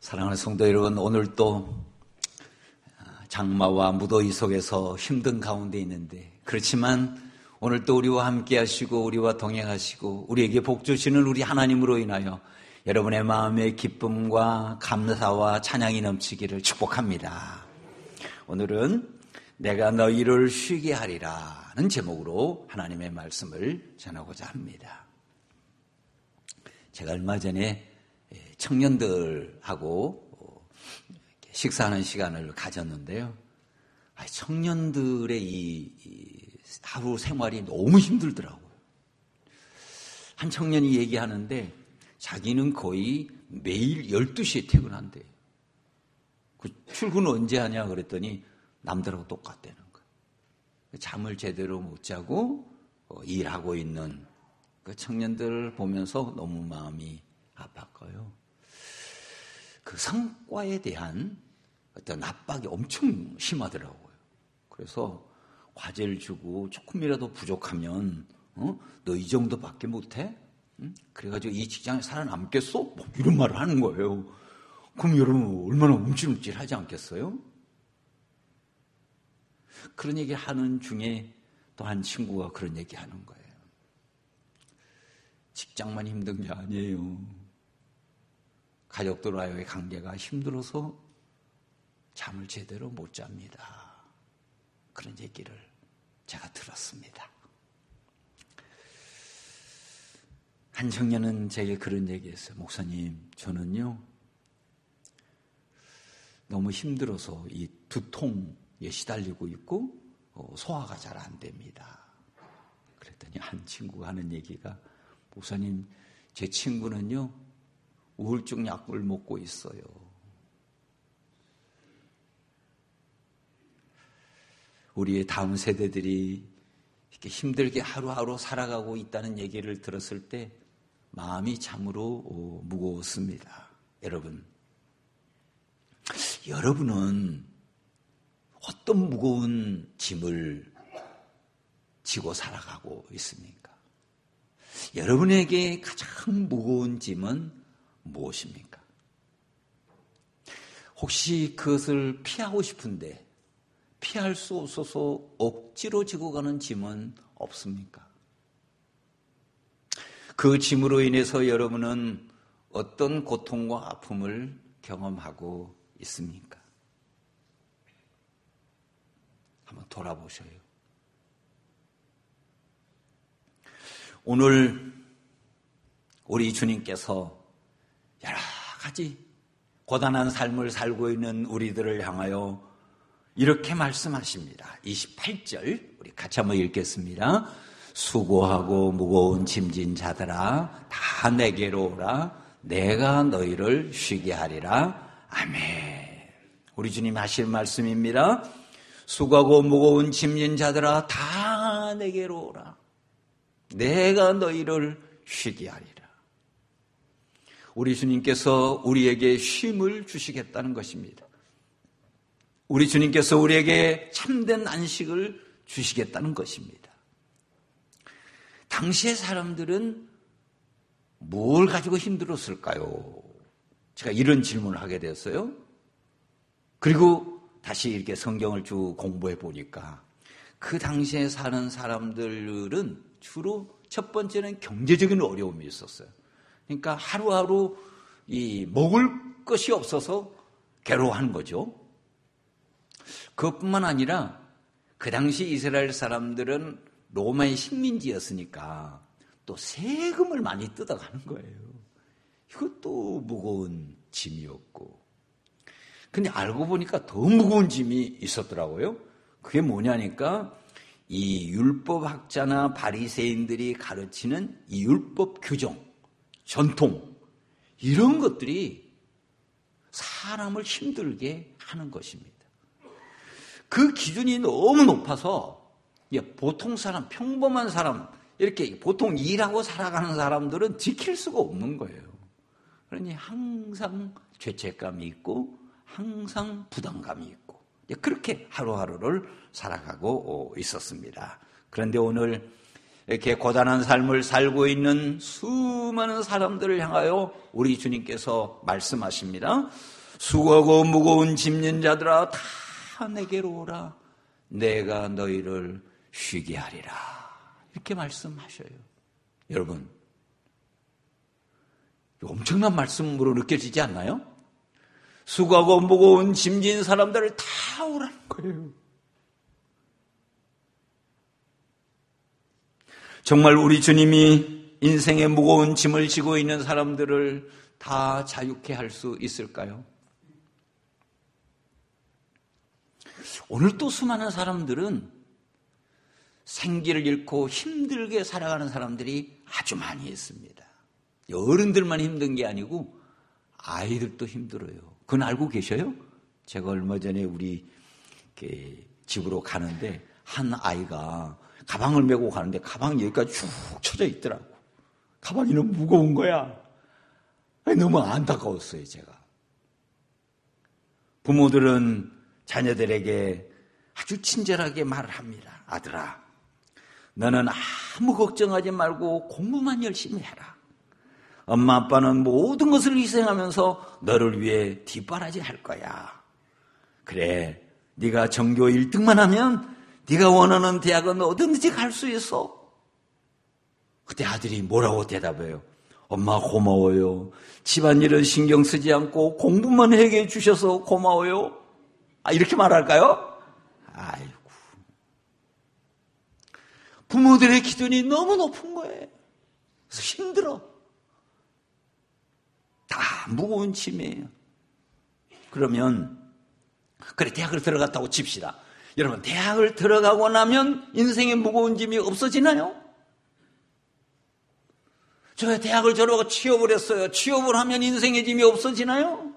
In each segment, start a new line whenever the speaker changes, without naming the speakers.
사랑하는 성도 여러분, 오늘 또 장마와 무더위 속에서 힘든 가운데 있는데, 그렇지만 오늘 또 우리와 함께 하시고 우리와 동행하시고 우리에게 복 주시는 우리 하나님으로 인하여 여러분의 마음의 기쁨과 감사와 찬양이 넘치기를 축복합니다. 오늘은 내가 너희를 쉬게 하리라는 제목으로 하나님의 말씀을 전하고자 합니다. 제가 얼마 전에 청년들하고 식사하는 시간을 가졌는데요. 청년들의 이 하루 생활이 너무 힘들더라고요. 한 청년이 얘기하는데 자기는 거의 매일 12시에 퇴근한대요. 그 출근 언제 하냐 그랬더니 남들하고 똑같다는 거예요. 잠을 제대로 못 자고 일하고 있는 그 청년들 보면서 너무 마음이 아팠고요. 그 성과에 대한 어떤 압박이 엄청 심하더라고요. 그래서 과제를 주고 조금이라도 부족하면 너 이 정도밖에 못해? 그래가지고 이 직장에 살아남겠어? 뭐 이런 말을 하는 거예요. 그럼 여러분 얼마나 움찔움찔하지 않겠어요? 그런 얘기 하는 중에 또 한 친구가 그런 얘기 하는 거예요. 직장만 힘든 게 아니에요. 가족들과의 관계가 힘들어서 잠을 제대로 못 잡니다. 그런 얘기를 제가 들었습니다. 한 청년은 제게 그런 얘기했어요. 목사님, 저는요 너무 힘들어서 이 두통에 시달리고 있고 소화가 잘 안 됩니다. 그랬더니 한 친구가 하는 얘기가, 목사님, 제 친구는요 우울증 약을 먹고 있어요. 우리의 다음 세대들이 이렇게 힘들게 하루하루 살아가고 있다는 얘기를 들었을 때 마음이 참으로 무거웠습니다. 여러분은 어떤 무거운 짐을 지고 살아가고 있습니까? 여러분에게 가장 무거운 짐은 무엇입니까? 혹시 그것을 피하고 싶은데 피할 수 없어서 억지로 지고 가는 짐은 없습니까? 그 짐으로 인해서 여러분은 어떤 고통과 아픔을 경험하고 있습니까? 한번 돌아보셔요. 오늘 우리 주님께서 여러 가지 고단한 삶을 살고 있는 우리들을 향하여 이렇게 말씀하십니다. 28절 우리 같이 한번 읽겠습니다. 수고하고 무거운 짐진 자들아 다 내게로 오라. 내가 너희를 쉬게 하리라. 아멘. 우리 주님 하실 말씀입니다. 수고하고 무거운 짐진 자들아 다 내게로 오라. 내가 너희를 쉬게 하리라. 우리 주님께서 우리에게 쉼을 주시겠다는 것입니다. 우리 주님께서 우리에게 참된 안식을 주시겠다는 것입니다. 당시의 사람들은 뭘 가지고 힘들었을까요? 제가 이런 질문을 하게 됐어요. 그리고 다시 이렇게 성경을 쭉 공부해 보니까 그 당시에 사는 사람들은 주로 첫 번째는 경제적인 어려움이 있었어요. 그러니까 하루하루 이 먹을 것이 없어서 괴로워하는 거죠. 그것뿐만 아니라 그 당시 이스라엘 사람들은 로마의 식민지였으니까 또 세금을 많이 뜯어가는 거예요. 이것도 무거운 짐이었고. 근데 알고 보니까 더 무거운 짐이 있었더라고요. 그게 뭐냐니까 이 율법학자나 바리새인들이 가르치는 이 율법 규정, 전통, 이런 것들이 사람을 힘들게 하는 것입니다. 그 기준이 너무 높아서 보통 사람, 평범한 사람, 이렇게 보통 일하고 살아가는 사람들은 지킬 수가 없는 거예요. 그러니 항상 죄책감이 있고 항상 부담감이 있고 그렇게 하루하루를 살아가고 있었습니다. 그런데 오늘 이렇게 고단한 삶을 살고 있는 수많은 사람들을 향하여 우리 주님께서 말씀하십니다. 수고하고 무거운 짐진 자들아 다 내게로 오라. 내가 너희를 쉬게 하리라. 이렇게 말씀하셔요. 여러분, 엄청난 말씀으로 느껴지지 않나요? 수고하고 무거운 짐진 사람들을 다 오라는 거예요. 정말 우리 주님이 인생의 무거운 짐을 지고 있는 사람들을 다 자유케 할 수 있을까요? 오늘 또 수많은 사람들은 생기를 잃고 힘들게 살아가는 사람들이 아주 많이 있습니다. 어른들만 힘든 게 아니고 아이들도 힘들어요. 그건 알고 계셔요? 제가 얼마 전에 우리 집으로 가는데 한 아이가 가방을 메고 가는데 가방이 여기까지 쭉 쳐져 있더라고. 가방이 너무 무거운 거야. 너무 안타까웠어요, 제가. 부모들은 자녀들에게 아주 친절하게 말을 합니다. 아들아, 너는 아무 걱정하지 말고 공부만 열심히 해라. 엄마 아빠는 모든 것을 희생하면서 너를 위해 뒷바라지 할 거야. 그래, 네가 전교 1등만 하면 네가 원하는 대학은 어디든지 갈 수 있어. 그때 아들이 뭐라고 대답해요? 엄마 고마워요. 집안일은 신경 쓰지 않고 공부만 해결해 주셔서 고마워요. 이렇게 말할까요? 아이고. 부모들의 기준이 너무 높은 거예요. 그래서 힘들어. 다 무거운 짐이에요. 그러면 그래, 대학을 들어갔다고 칩시다. 여러분, 대학을 들어가고 나면 인생의 무거운 짐이 없어지나요? 제가 대학을 졸업하고 취업을 했어요. 취업을 하면 인생의 짐이 없어지나요?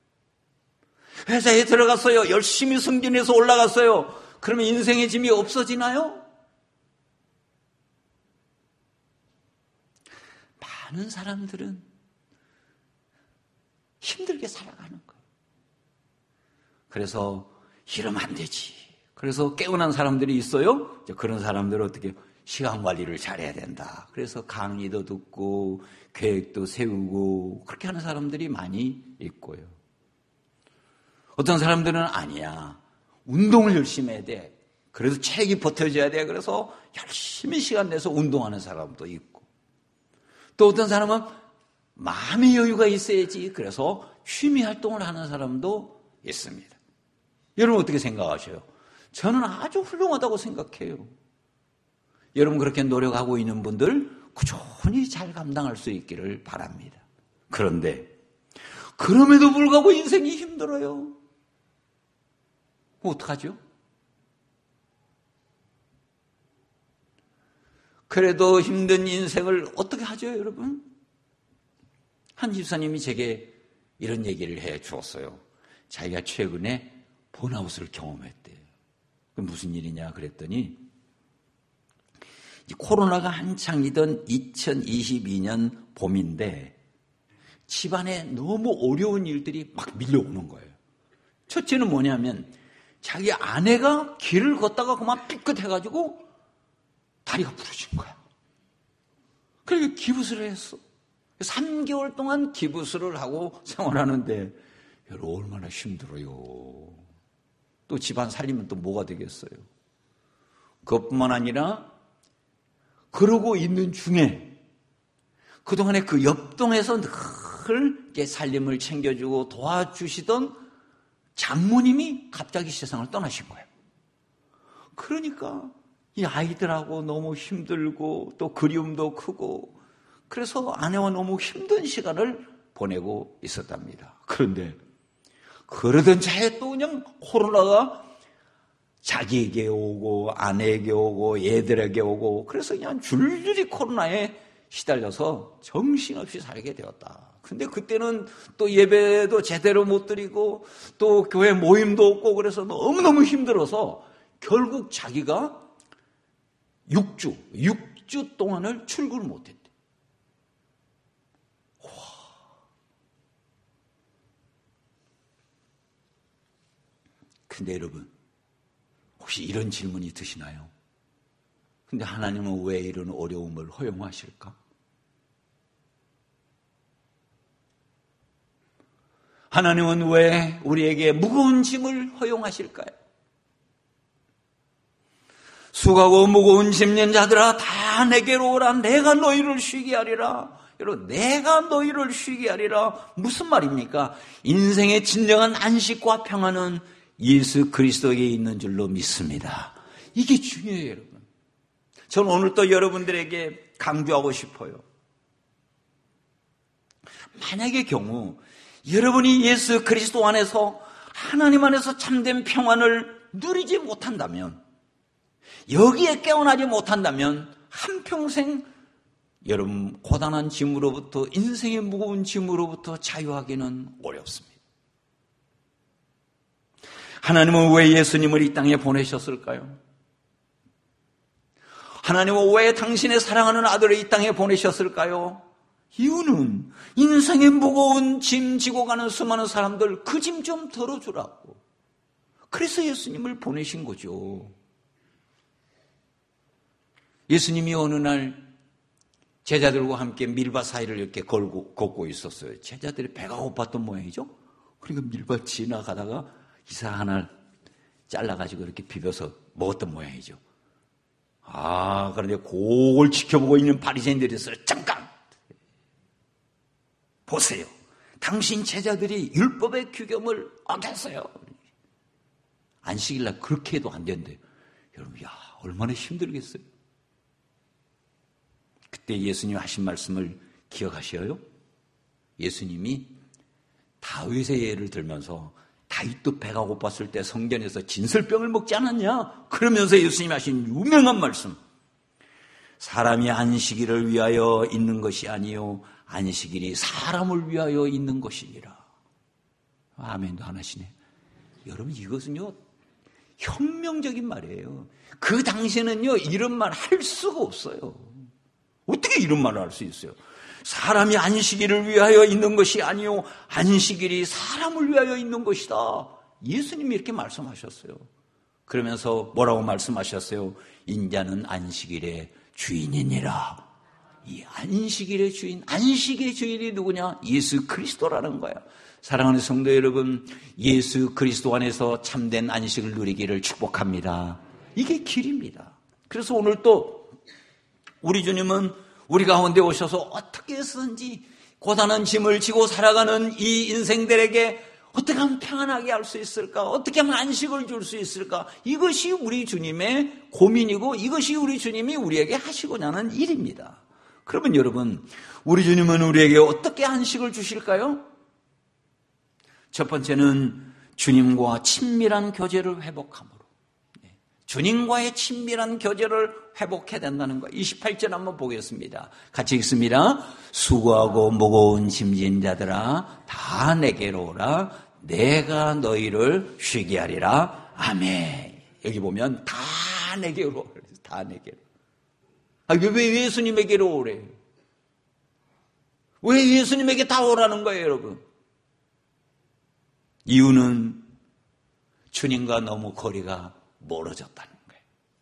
회사에 들어갔어요. 열심히 승진해서 올라갔어요. 그러면 인생의 짐이 없어지나요? 많은 사람들은 힘들게 살아가는 거예요. 그래서 이러면 안 되지. 그래서 깨어난 사람들이 있어요. 그런 사람들은 어떻게 시간 관리를 잘해야 된다. 그래서 강의도 듣고 계획도 세우고 그렇게 하는 사람들이 많이 있고요. 어떤 사람들은 아니야. 운동을 열심히 해야 돼. 그래서 체력이 버텨줘야 돼. 그래서 열심히 시간 내서 운동하는 사람도 있고. 또 어떤 사람은 마음의 여유가 있어야지. 그래서 취미 활동을 하는 사람도 있습니다. 여러분 어떻게 생각하세요? 저는 아주 훌륭하다고 생각해요. 여러분 그렇게 노력하고 있는 분들 꾸준히 잘 감당할 수 있기를 바랍니다. 그런데 그럼에도 불구하고 인생이 힘들어요. 어떡하죠? 그래도 힘든 인생을 어떻게 하죠, 여러분? 한 집사님이 제게 이런 얘기를 해 주었어요. 자기가 최근에 번아웃을 경험했대요. 그 무슨 일이냐 그랬더니 코로나가 한창이던 2022년 봄인데 집안에 너무 어려운 일들이 막 밀려오는 거예요. 첫째는 뭐냐면 자기 아내가 길을 걷다가 그만 삐끗해가지고 다리가 부러진 거야. 그러니까 기부스를 했어. 3개월 동안 기부스를 하고 생활하는데 여러분 얼마나 힘들어요. 또 집안 살리면 또 뭐가 되겠어요. 그것뿐만 아니라 그러고 있는 중에 그동안에 그 옆동에서 늘 살림을 챙겨주고 도와주시던 장모님이 갑자기 세상을 떠나신 거예요. 그러니까 이 아이들하고 너무 힘들고 또 그리움도 크고 그래서 아내와 너무 힘든 시간을 보내고 있었답니다. 그런데 그러던 차에 또 그냥 코로나가 자기에게 오고 아내에게 오고 애들에게 오고 그래서 그냥 줄줄이 코로나에 시달려서 정신없이 살게 되었다. 근데 그때는 또 예배도 제대로 못 드리고 또 교회 모임도 없고 그래서 너무너무 힘들어서 결국 자기가 6주 동안을 출근을 못했대. 와. 근데 여러분 혹시 이런 질문이 드시나요? 근데 하나님은 왜 이런 어려움을 허용하실까? 하나님은 왜 우리에게 무거운 짐을 허용하실까요? 수고하고 무거운 짐진 자들아 다 내게로 오라. 내가 너희를 쉬게 하리라. 여러분, 내가 너희를 쉬게 하리라. 무슨 말입니까? 인생의 진정한 안식과 평안은 예수 그리스도에 있는 줄로 믿습니다. 이게 중요해요, 여러분. 저는 오늘 또 여러분들에게 강조하고 싶어요. 만약의 경우 여러분이 예수 그리스도 안에서 하나님 안에서 참된 평안을 누리지 못한다면, 여기에 깨어나지 못한다면 한평생 여러분 고단한 짐으로부터, 인생의 무거운 짐으로부터 자유하기는 어렵습니다. 하나님은 왜 예수님을 이 땅에 보내셨을까요? 하나님은 왜 당신의 사랑하는 아들을 이 땅에 보내셨을까요? 이유는 인생의 무거운 짐 지고 가는 수많은 사람들 그 짐 좀 덜어주라고. 그래서 예수님을 보내신 거죠. 예수님이 어느 날 제자들과 함께 밀밭 사이를 이렇게 걷고 있었어요. 제자들이 배가 고팠던 모양이죠. 그러니까 밀밭 지나가다가 이사 하나 잘라가지고 이렇게 비벼서 먹었던 모양이죠. 그런데 그걸 지켜보고 있는 바리새인들이 있어요. 잠깐! 보세요. 당신 제자들이 율법의 규경을 어겼어요. 안식일날 그렇게 해도 안 된대요. 여러분, 얼마나 힘들겠어요. 그때 예수님 하신 말씀을 기억하셔요? 예수님이 다윗의 예를 들면서 다윗도 배가 고팠을 때 성전에서 진설병을 먹지 않았냐? 그러면서 예수님이 하신 유명한 말씀. 사람이 안식일을 위하여 있는 것이 아니요 안식일이 사람을 위하여 있는 것이니라. 아멘도 안 하시네. 여러분, 이것은요 혁명적인 말이에요. 그 당시에는요 이런 말 할 수가 없어요. 어떻게 이런 말을 할 수 있어요? 사람이 안식일을 위하여 있는 것이 아니요 안식일이 사람을 위하여 있는 것이다. 예수님이 이렇게 말씀하셨어요. 그러면서 뭐라고 말씀하셨어요? 인자는 안식일의 주인이니라. 이 안식일의 주인, 안식의 주인이 누구냐? 예수 그리스도라는 거야. 사랑하는 성도 여러분, 예수 그리스도 안에서 참된 안식을 누리기를 축복합니다. 이게 길입니다. 그래서 오늘 또 우리 주님은 우리 가운데 오셔서 어떻게 해서든지 고단한 짐을 지고 살아가는 이 인생들에게 어떻게 하면 평안하게 할 수 있을까? 어떻게 하면 안식을 줄 수 있을까? 이것이 우리 주님의 고민이고 이것이 우리 주님이 우리에게 하시고자 하는 일입니다. 그러면 여러분, 우리 주님은 우리에게 어떻게 안식을 주실까요? 첫 번째는 주님과 친밀한 교제를 회복함으로. 주님과의 친밀한 교제를 회복해야 된다는 거예요. 28절 한번 보겠습니다. 같이 읽습니다. 수고하고 무거운 짐진 자들아 다 내게로 오라. 내가 너희를 쉬게 하리라. 아멘. 여기 보면 다 내게로 오라. 다 내게로. 왜 예수님에게로 오래? 왜 예수님에게 다 오라는 거예요, 여러분? 이유는 주님과 너무 거리가 멀어졌다는 거예요.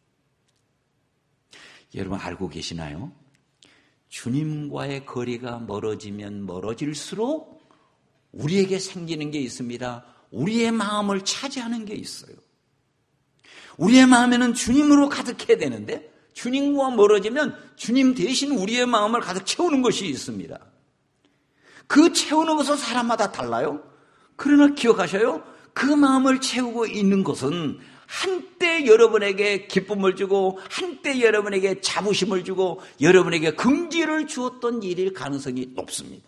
여러분 알고 계시나요? 주님과의 거리가 멀어지면 멀어질수록 우리에게 생기는 게 있습니다. 우리의 마음을 차지하는 게 있어요. 우리의 마음에는 주님으로 가득해야 되는데 주님과 멀어지면 주님 대신 우리의 마음을 가득 채우는 것이 있습니다. 그 채우는 것은 사람마다 달라요. 그러나 기억하셔요. 그 마음을 채우고 있는 것은 한때 여러분에게 기쁨을 주고 한때 여러분에게 자부심을 주고 여러분에게 긍지를 주었던 일일 가능성이 높습니다.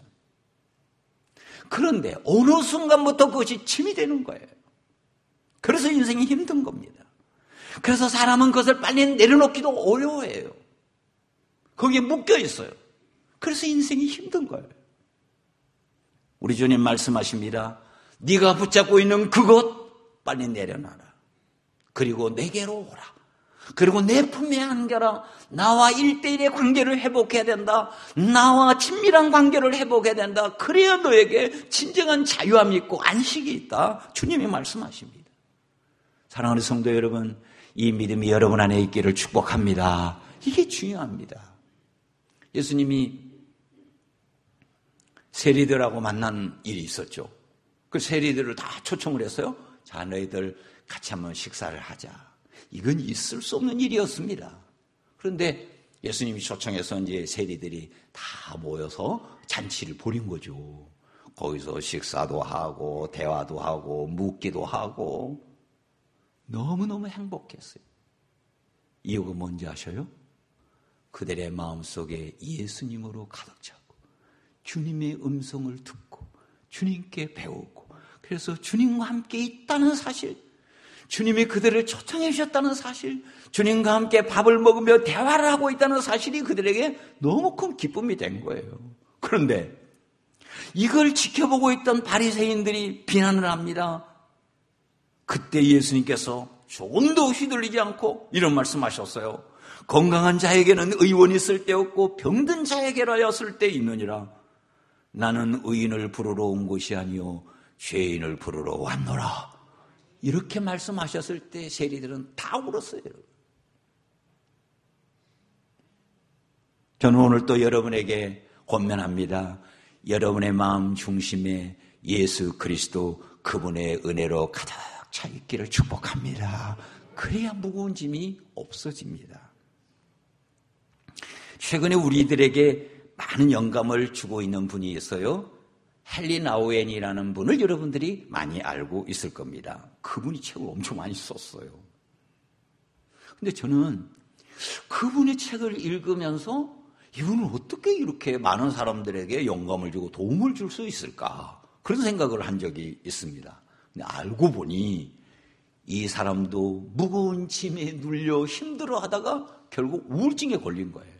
그런데 어느 순간부터 그것이 짐이 되는 거예요. 그래서 인생이 힘든 겁니다. 그래서 사람은 그것을 빨리 내려놓기도 어려워해요. 거기에 묶여 있어요. 그래서 인생이 힘든 거예요. 우리 주님 말씀하십니다. 네가 붙잡고 있는 그것 빨리 내려놔라. 그리고 내게로 오라. 그리고 내 품에 안겨라. 나와 1대1의 관계를 회복해야 된다. 나와 친밀한 관계를 회복해야 된다. 그래야 너에게 진정한 자유함이 있고 안식이 있다. 주님이 말씀하십니다. 사랑하는 성도 여러분, 이 믿음이 여러분 안에 있기를 축복합니다. 이게 중요합니다. 예수님이 세리들하고 만난 일이 있었죠. 그 세리들을 다 초청을 했어요. 자, 너희들 같이 한번 식사를 하자. 이건 있을 수 없는 일이었습니다. 그런데 예수님이 초청해서 이제 세리들이 다 모여서 잔치를 벌인 거죠. 거기서 식사도 하고 대화도 하고 묻기도 하고 너무너무 행복했어요. 이유가 뭔지 아셔요? 그들의 마음속에 예수님으로 가득 차고 주님의 음성을 듣고 주님께 배우고 그래서 주님과 함께 있다는 사실, 주님이 그들을 초청해 주셨다는 사실, 주님과 함께 밥을 먹으며 대화를 하고 있다는 사실이 그들에게 너무 큰 기쁨이 된 거예요. 그런데 이걸 지켜보고 있던 바리새인들이 비난을 합니다. 그때 예수님께서 조금도 휘둘리지 않고 이런 말씀하셨어요. 건강한 자에게는 의원이 쓸데없고 병든 자에게라야 쓸데 있느니라. 나는 의인을 부르러 온 것이 아니요 죄인을 부르러 왔노라. 이렇게 말씀하셨을 때 세리들은 다 울었어요. 저는 오늘 또 여러분에게 권면합니다. 여러분의 마음 중심에 예수 그리스도 그분의 은혜로 가득 차 있기를 축복합니다. 그래야 무거운 짐이 없어집니다. 최근에 우리들에게 많은 영감을 주고 있는 분이 있어요. 헨리 나우엔이라는 분을 여러분들이 많이 알고 있을 겁니다. 그분이 책을 엄청 많이 썼어요. 근데 저는 그분의 책을 읽으면서 이분은 어떻게 이렇게 많은 사람들에게 영감을 주고 도움을 줄 수 있을까? 그런 생각을 한 적이 있습니다. 근데 알고 보니 이 사람도 무거운 짐에 눌려 힘들어하다가 결국 우울증에 걸린 거예요.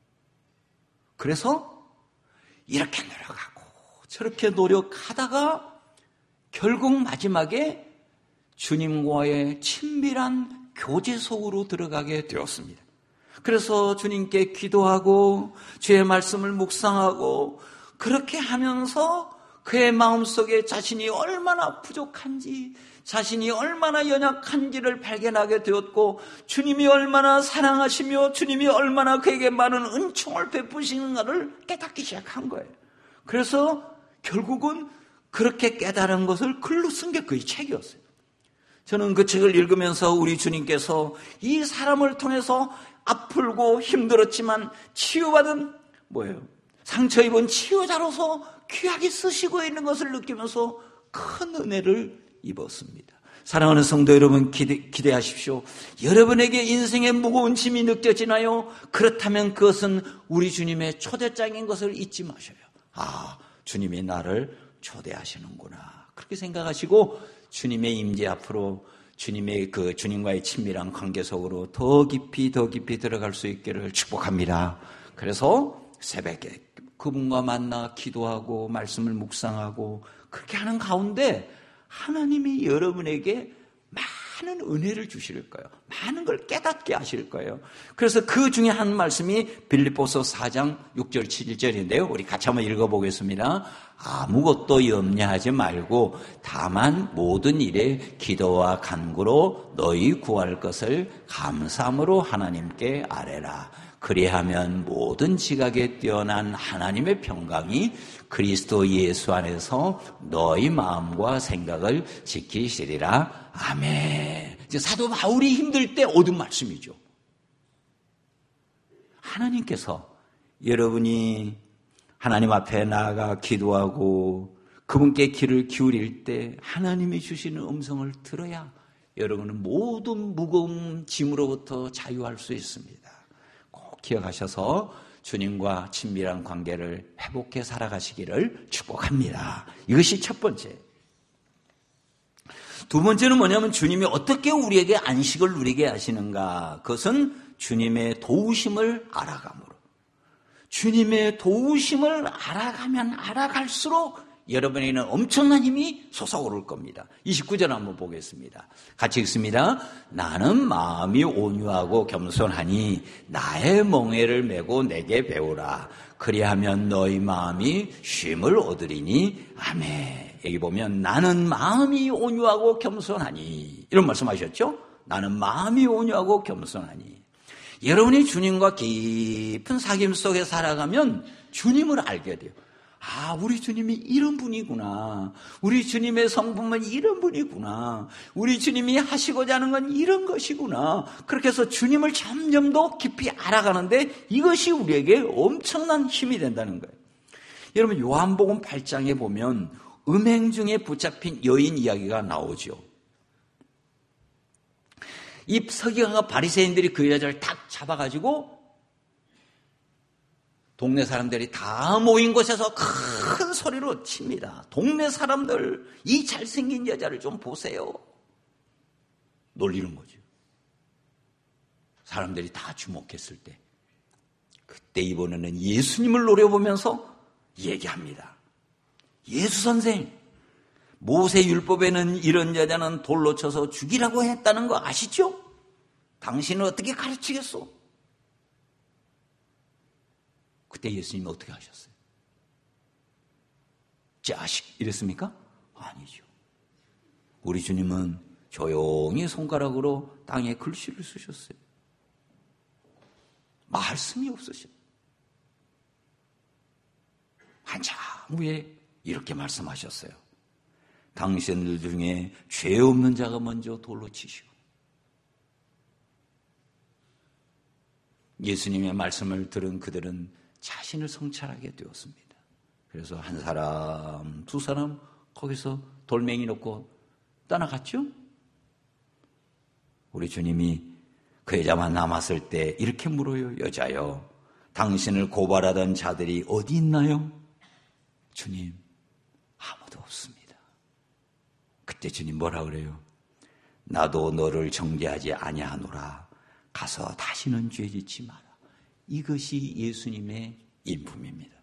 그래서 이렇게 노력하고 저렇게 노력하다가 결국 마지막에 주님과의 친밀한 교제 속으로 들어가게 되었습니다. 그래서 주님께 기도하고 주의 말씀을 묵상하고 그렇게 하면서 그의 마음속에 자신이 얼마나 부족한지, 자신이 얼마나 연약한지를 발견하게 되었고 주님이 얼마나 사랑하시며 주님이 얼마나 그에게 많은 은총을 베푸시는가를 깨닫기 시작한 거예요. 그래서 결국은 그렇게 깨달은 것을 글로 쓴 게 그 책이었어요. 저는 그 책을 읽으면서 우리 주님께서 이 사람을 통해서 아프고 힘들었지만 치유받은 상처 입은 치유자로서 귀하게 쓰시고 있는 것을 느끼면서 큰 은혜를 입었습니다. 사랑하는 성도 여러분, 기대하십시오. 여러분에게 인생의 무거운 짐이 느껴지나요? 그렇다면 그것은 우리 주님의 초대장인 것을 잊지 마셔요. 아, 주님이 나를 초대하시는구나. 그렇게 생각하시고 주님의 임재 앞으로 주님과의 친밀한 관계 속으로 더 깊이 들어갈 수 있기를 축복합니다. 그래서 새벽에 그분과 만나 기도하고 말씀을 묵상하고 그렇게 하는 가운데 하나님이 여러분에게 많은 은혜를 주실 거예요. 많은 걸 깨닫게 하실 거예요. 그래서 그 중에 한 말씀이 빌립보서 4장 6절 7절인데요. 우리 같이 한번 읽어보겠습니다. 아무것도 염려하지 말고 다만 모든 일에 기도와 간구로 너희 구할 것을 감사함으로 하나님께 아뢰라. 그리하면 모든 지각에 뛰어난 하나님의 평강이 그리스도 예수 안에서 너희 마음과 생각을 지키시리라. 아멘. 사도 바울이 힘들 때 얻은 말씀이죠. 하나님께서 여러분이 하나님 앞에 나아가 기도하고 그분께 귀를 기울일 때 하나님이 주시는 음성을 들어야 여러분은 모든 무거운 짐으로부터 자유할 수 있습니다. 기억하셔서 주님과 친밀한 관계를 회복해 살아가시기를 축복합니다. 이것이 첫 번째. 두 번째는 뭐냐면 주님이 어떻게 우리에게 안식을 누리게 하시는가. 그것은 주님의 도우심을 알아감으로. 주님의 도우심을 알아가면 알아갈수록 여러분에게는 엄청난 힘이 솟아오를 겁니다. 29절 한번 보겠습니다. 같이 읽습니다. 나는 마음이 온유하고 겸손하니 나의 멍에를 메고 내게 배우라. 그리하면 너희 마음이 쉼을 얻으리니. 아멘. 여기 보면 나는 마음이 온유하고 겸손하니 이런 말씀하셨죠? 나는 마음이 온유하고 겸손하니. 여러분이 주님과 깊은 사귐 속에 살아가면 주님을 알게 돼요. 아, 우리 주님이 이런 분이구나. 우리 주님의 성품은 이런 분이구나. 우리 주님이 하시고자 하는 건 이런 것이구나. 그렇게 해서 주님을 점점 더 깊이 알아가는데 이것이 우리에게 엄청난 힘이 된다는 거예요. 여러분, 요한복음 8장에 보면 음행 중에 붙잡힌 여인 이야기가 나오죠. 이 서기관과 바리새인들이 그 여자를 탁 잡아가지고 동네 사람들이 다 모인 곳에서 큰 소리로 칩니다. 동네 사람들, 이 잘생긴 여자를 좀 보세요. 놀리는 거죠. 사람들이 다 주목했을 때, 그때 이번에는 예수님을 노려보면서 얘기합니다. 예수 선생, 모세 율법에는 이런 여자는 돌로 쳐서 죽이라고 했다는 거 아시죠? 당신은 어떻게 가르치겠소? 그때 예수님은 어떻게 하셨어요? 자식 이랬습니까? 아니죠. 우리 주님은 조용히 손가락으로 땅에 글씨를 쓰셨어요. 말씀이 없으셨어요. 한참 후에 이렇게 말씀하셨어요. 당신들 중에 죄 없는 자가 먼저 돌로 치시오. 예수님의 말씀을 들은 그들은 자신을 성찰하게 되었습니다. 그래서 한 사람, 두 사람 거기서 돌멩이 놓고 떠나갔죠? 우리 주님이 그 여자만 남았을 때 이렇게 물어요. 여자여, 당신을 고발하던 자들이 어디 있나요? 주님, 아무도 없습니다. 그때 주님 뭐라 그래요? 나도 너를 정죄하지 아니하노라. 가서 다시는 죄 짓지 마라. 이것이 예수님의 인품입니다.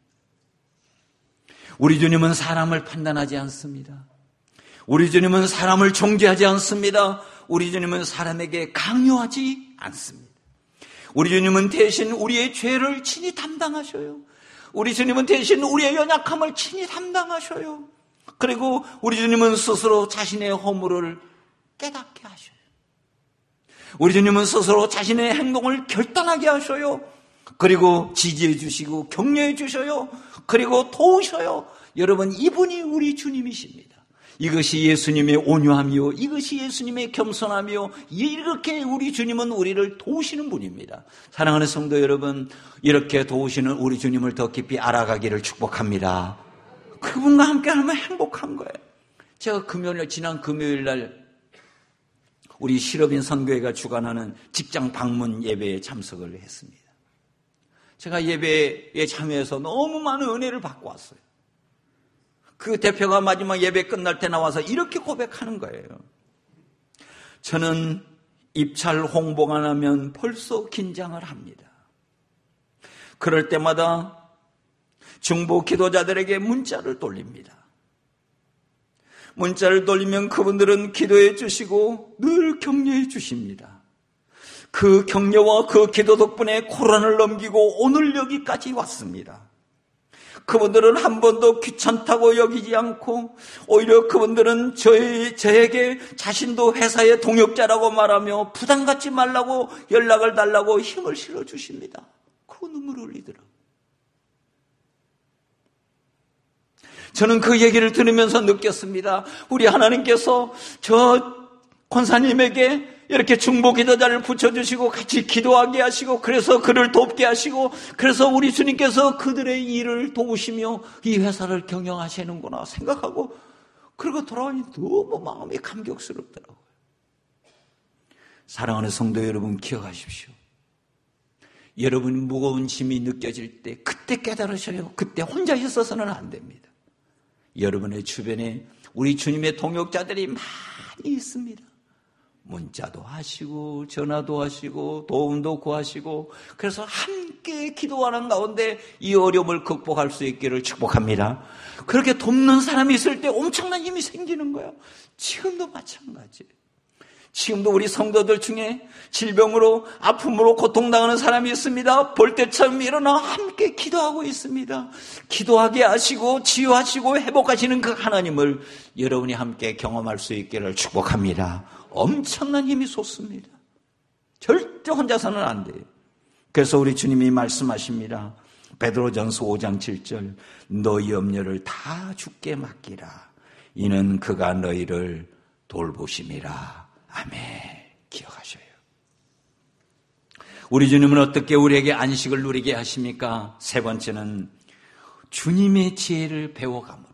우리 주님은 사람을 판단하지 않습니다. 우리 주님은 사람을 정죄하지 않습니다. 우리 주님은 사람에게 강요하지 않습니다. 우리 주님은 대신 우리의 죄를 친히 담당하셔요. 우리 주님은 대신 우리의 연약함을 친히 담당하셔요. 그리고 우리 주님은 스스로 자신의 허물을 깨닫게 하셔요. 우리 주님은 스스로 자신의 행동을 결단하게 하셔요. 그리고 지지해 주시고 격려해 주셔요. 그리고 도우셔요. 여러분, 이분이 우리 주님이십니다. 이것이 예수님의 온유함이요, 이것이 예수님의 겸손함이요, 이렇게 우리 주님은 우리를 도우시는 분입니다. 사랑하는 성도 여러분, 이렇게 도우시는 우리 주님을 더 깊이 알아가기를 축복합니다. 그분과 함께 하면 행복한 거예요. 제가 지난 금요일 날 우리 실업인 선교회가 주관하는 직장 방문 예배에 참석을 했습니다. 제가 예배에 참여해서 너무 많은 은혜를 받고 왔어요. 그 대표가 마지막 예배 끝날 때 나와서 이렇게 고백하는 거예요. 저는 입찰 홍보가 나면 벌써 긴장을 합니다. 그럴 때마다 중보 기도자들에게 문자를 돌립니다. 문자를 돌리면 그분들은 기도해 주시고 늘 격려해 주십니다. 그 격려와 그 기도 덕분에 코로나를 넘기고 오늘 여기까지 왔습니다. 그분들은 한 번도 귀찮다고 여기지 않고 오히려 그분들은 저에게 자신도 회사의 동역자라고 말하며 부담 갖지 말라고 연락을 달라고 힘을 실어주십니다. 그 눈물을 흘리더라고요. 저는 그 얘기를 들으면서 느꼈습니다. 우리 하나님께서 저 권사님에게 이렇게 중보 기도자를 붙여주시고 같이 기도하게 하시고 그래서 그를 돕게 하시고 그래서 우리 주님께서 그들의 일을 도우시며 이 회사를 경영하시는구나 생각하고 그리고 돌아오니 너무 마음이 감격스럽더라고요. 사랑하는 성도 여러분, 기억하십시오. 여러분 무거운 짐이 느껴질 때 그때 깨달으셔요. 그때 혼자 있어서는 안 됩니다. 여러분의 주변에 우리 주님의 동역자들이 많이 있습니다. 문자도 하시고 전화도 하시고 도움도 구하시고 그래서 함께 기도하는 가운데 이 어려움을 극복할 수 있기를 축복합니다. 그렇게 돕는 사람이 있을 때 엄청난 힘이 생기는 거예요. 지금도 마찬가지예요. 지금도 우리 성도들 중에 질병으로 아픔으로 고통당하는 사람이 있습니다. 볼 때처럼 일어나 함께 기도하고 있습니다. 기도하게 하시고 치유하시고 회복하시는 그 하나님을 여러분이 함께 경험할 수 있기를 축복합니다. 엄청난 힘이 솟습니다. 절대 혼자서는 안 돼요. 그래서 우리 주님이 말씀하십니다. 베드로전서 5장 7절 너희 염려를 다 주께 맡기라. 이는 그가 너희를 돌보심이라. 아멘. 기억하셔요. 우리 주님은 어떻게 우리에게 안식을 누리게 하십니까? 세 번째는 주님의 지혜를 배워감으로.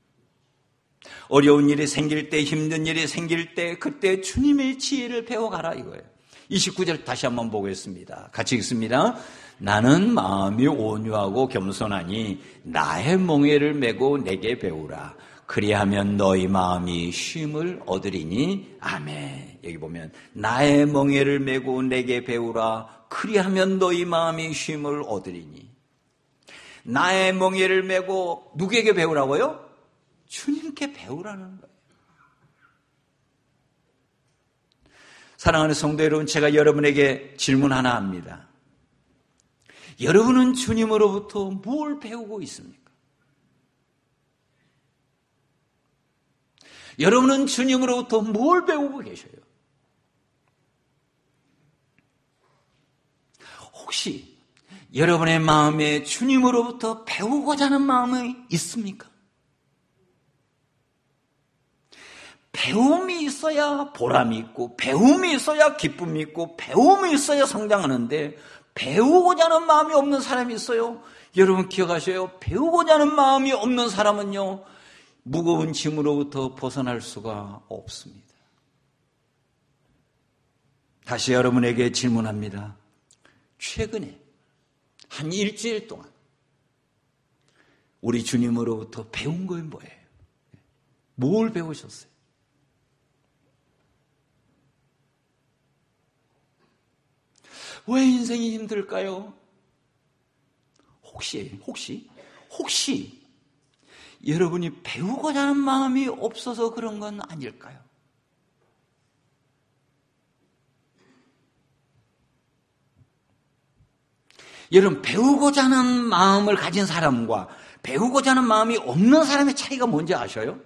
어려운 일이 생길 때, 힘든 일이 생길 때 그때 주님의 지혜를 배워가라 이거예요. 29절 다시 한번 보겠습니다. 같이 읽습니다. 나는 마음이 온유하고 겸손하니 나의 멍에를 메고 내게 배우라. 그리하면 너희 마음이 쉼을 얻으리니. 아멘. 여기 보면 나의 멍에를 메고 내게 배우라. 그리하면 너희 마음이 쉼을 얻으리니. 나의 멍에를 메고 누구에게 배우라고요? 주님께 배우라는 거예요. 사랑하는 성도 여러분, 제가 여러분에게 질문 하나 합니다. 여러분은 주님으로부터 뭘 배우고 있습니까? 여러분은 주님으로부터 뭘 배우고 계셔요? 혹시 여러분의 마음에 주님으로부터 배우고자 하는 마음이 있습니까? 배움이 있어야 보람이 있고, 배움이 있어야 기쁨이 있고, 배움이 있어야 성장하는데 배우고자 하는 마음이 없는 사람이 있어요. 여러분 기억하셔요. 배우고자 하는 마음이 없는 사람은요, 무거운 짐으로부터 벗어날 수가 없습니다. 다시 여러분에게 질문합니다. 최근에 한 일주일 동안 우리 주님으로부터 배운 건 뭐예요? 뭘 배우셨어요? 왜 인생이 힘들까요? 혹시 여러분이 배우고자 하는 마음이 없어서 그런 건 아닐까요? 여러분, 배우고자 하는 마음을 가진 사람과 배우고자 하는 마음이 없는 사람의 차이가 뭔지 아셔요?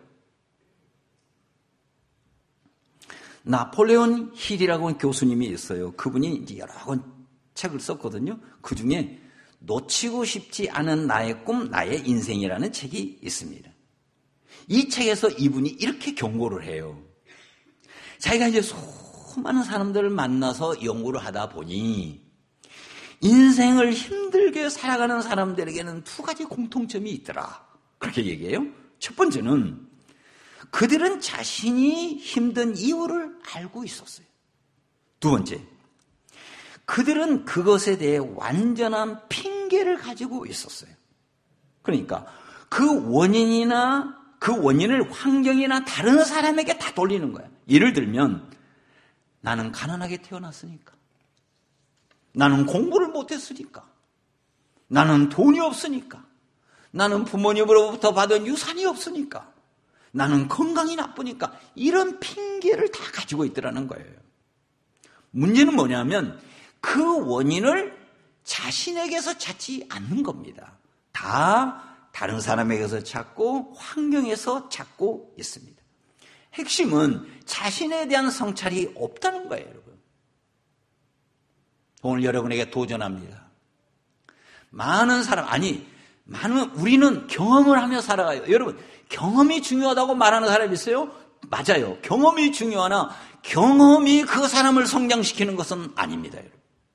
나폴레온 힐이라고 하는 교수님이 있어요. 그분이 이제 여러 권 책을 썼거든요. 그 중에 놓치고 싶지 않은 나의 꿈, 나의 인생이라는 책이 있습니다. 이 책에서 이분이 이렇게 경고를 해요. 자기가 이제 수많은 사람들을 만나서 연구를 하다 보니 인생을 힘들게 살아가는 사람들에게는 두 가지 공통점이 있더라. 그렇게 얘기해요. 첫 번째는 그들은 자신이 힘든 이유를 알고 있었어요. 두 번째, 그들은 그것에 대해 완전한 핑계를 가지고 있었어요. 그러니까 그 원인을 환경이나 다른 사람에게 다 돌리는 거예요. 예를 들면 나는 가난하게 태어났으니까, 나는 공부를 못했으니까, 나는 돈이 없으니까, 나는 부모님으로부터 받은 유산이 없으니까, 나는 건강이 나쁘니까, 이런 핑계를 다 가지고 있더라는 거예요. 문제는 뭐냐면 그 원인을 자신에게서 찾지 않는 겁니다. 다 다른 사람에게서 찾고 환경에서 찾고 있습니다. 핵심은 자신에 대한 성찰이 없다는 거예요, 여러분. 오늘 여러분에게 도전합니다. 우리는 경험을 하며 살아가요. 여러분, 경험이 중요하다고 말하는 사람이 있어요? 맞아요. 경험이 중요하나 경험이 그 사람을 성장시키는 것은 아닙니다, 여러분.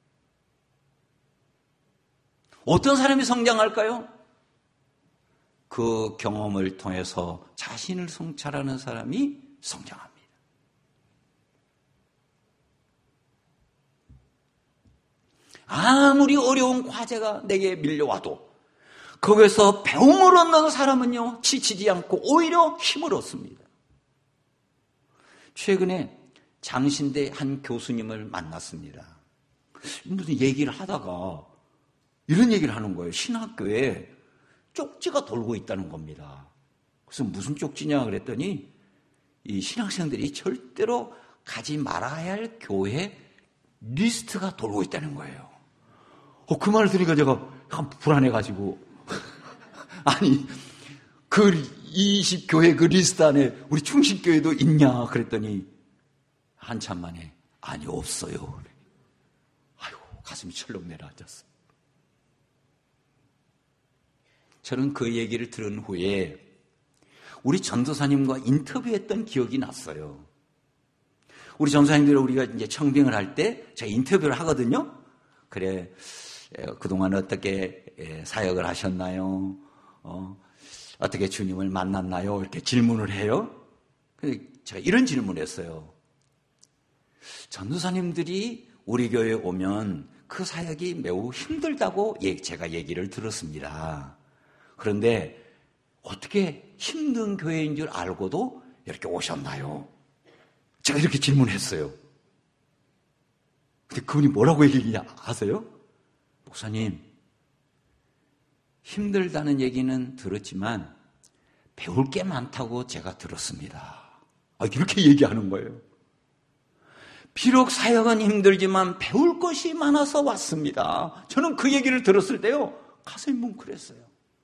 어떤 사람이 성장할까요? 그 경험을 통해서 자신을 성찰하는 사람이 성장합니다. 아무리 어려운 과제가 내게 밀려와도 거기서 배움을 얻는 사람은요, 지치지 않고 오히려 힘을 얻습니다. 최근에 장신대 한 교수님을 만났습니다. 무슨 얘기를 하다가 이런 얘기를 하는 거예요. 신학교에 쪽지가 돌고 있다는 겁니다. 그래서 무슨 쪽지냐 그랬더니 이 신학생들이 절대로 가지 말아야 할 교회 리스트가 돌고 있다는 거예요. 그 말을 들으니까 제가 약간 불안해가지고 아니 그 20교회 그 리스트 안에 우리 충신교회도 있냐 그랬더니 한참 만에 아니 없어요. 아이고 가슴이 철렁 내려앉았어요. 저는 그 얘기를 들은 후에 우리 전도사님과 인터뷰했던 기억이 났어요. 우리 전도사님들 우리가 이제 청빙을 할 때 제가 인터뷰를 하거든요. 그래, 그동안 어떻게 사역을 하셨나요? 어떻게 주님을 만났나요? 이렇게 질문을 해요. 근데 제가 이런 질문을 했어요. 전도사님들이 우리 교회에 오면 그 사역이 매우 힘들다고 제가 얘기를 들었습니다. 그런데 어떻게 힘든 교회인 줄 알고도 이렇게 오셨나요? 제가 이렇게 질문했어요. 근데 그분이 뭐라고 얘기했냐 아세요? 목사님, 힘들다는 얘기는 들었지만 배울 게 많다고 제가 들었습니다. 이렇게 얘기하는 거예요. 비록 사역은 힘들지만 배울 것이 많아서 왔습니다. 저는 그 얘기를 들었을 때요, 가슴이 뭉클했어요.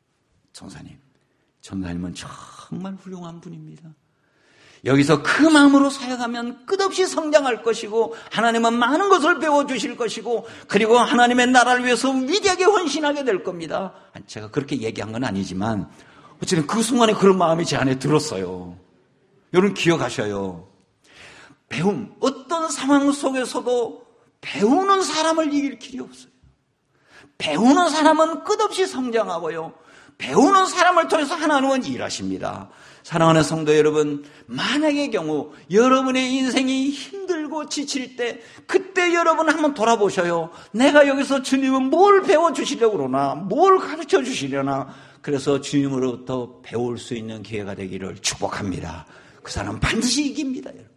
전사님은 정말 훌륭한 분입니다. 여기서 그 마음으로 사역하면 끝없이 성장할 것이고 하나님은 많은 것을 배워주실 것이고 그리고 하나님의 나라를 위해서 위대하게 헌신하게 될 겁니다. 제가 그렇게 얘기한 건 아니지만 어쨌든 그 순간에 그런 마음이 제 안에 들었어요. 여러분 기억하셔요. 배움, 어떤 상황 속에서도 배우는 사람을 이길 길이 없어요. 배우는 사람은 끝없이 성장하고요. 배우는 사람을 통해서 하나님은 일하십니다. 사랑하는 성도 여러분, 만약의 경우 여러분의 인생이 힘들고 지칠 때 그때 여러분 한번 돌아보셔요. 내가 여기서 주님은 뭘 배워주시려고 그러나, 뭘 가르쳐 주시려나. 그래서 주님으로부터 배울 수 있는 기회가 되기를 축복합니다. 그 사람은 반드시 이깁니다, 여러분.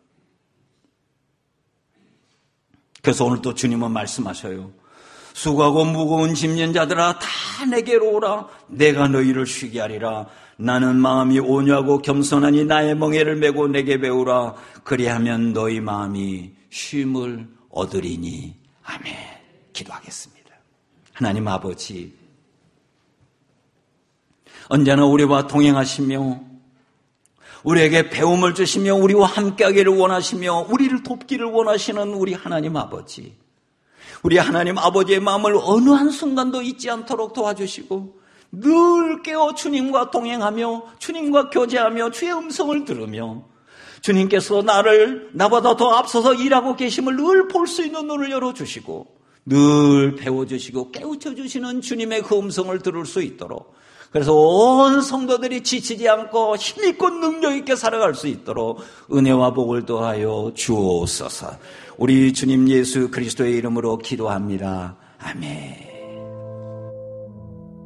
그래서 오늘 또 주님은 말씀하셔요. 수고하고 무거운 짐진 자들아 다 내게로 오라. 내가 너희를 쉬게 하리라. 나는 마음이 온유하고 겸손하니 나의 멍에를 메고 내게 배우라. 그리하면 너희 마음이 쉼을 얻으리니. 아멘. 기도하겠습니다. 하나님 아버지, 언제나 우리와 동행하시며 우리에게 배움을 주시며 우리와 함께하기를 원하시며 우리를 돕기를 원하시는 우리 하나님 아버지, 우리 하나님 아버지의 마음을 어느 한순간도 잊지 않도록 도와주시고 늘 깨어 주님과 동행하며 주님과 교제하며 주의 음성을 들으며 주님께서 나보다 더 앞서서 일하고 계심을 늘 볼 수 있는 눈을 열어주시고 늘 배워주시고 깨우쳐주시는 주님의 그 음성을 들을 수 있도록, 그래서 온 성도들이 지치지 않고 힘있고 능력있게 살아갈 수 있도록 은혜와 복을 더하여 주옵소서. 우리 주님 예수 그리스도의 이름으로 기도합니다. 아멘.